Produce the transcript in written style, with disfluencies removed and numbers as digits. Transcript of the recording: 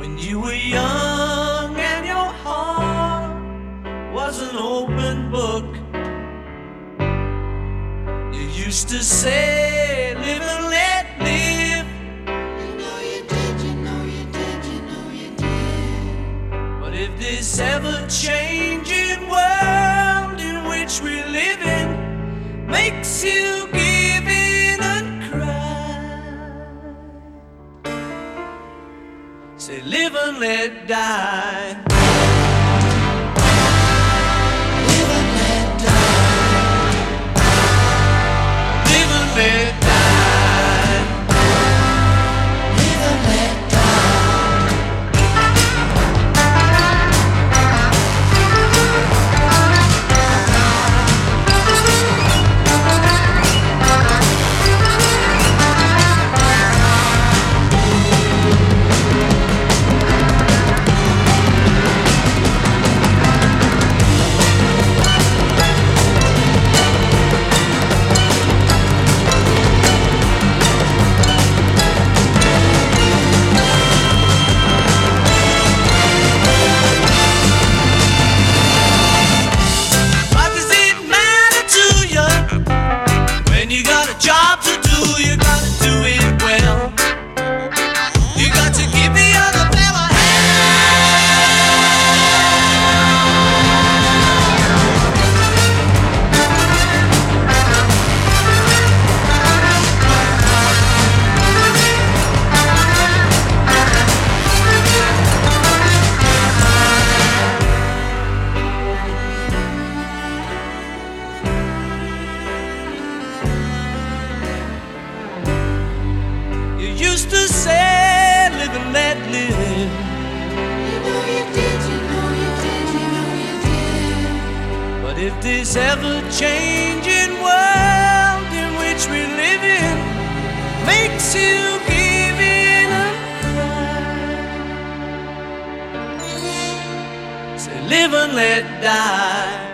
When you were young and your heart was an open book, you used to say, live and let live. You know you did, you know you did, you know you did. But if this ever-changing world in which we live in makes you give in and cry, say live and let die. Live and let die. Live and let die. Live and let die. You got a job to do, you gotta do it well. You got to give the other fella used to say, live and let live. You know you did, you know you did, you know you did. But if this ever-changing world in which we live in makes you give in and cry, say live and let die.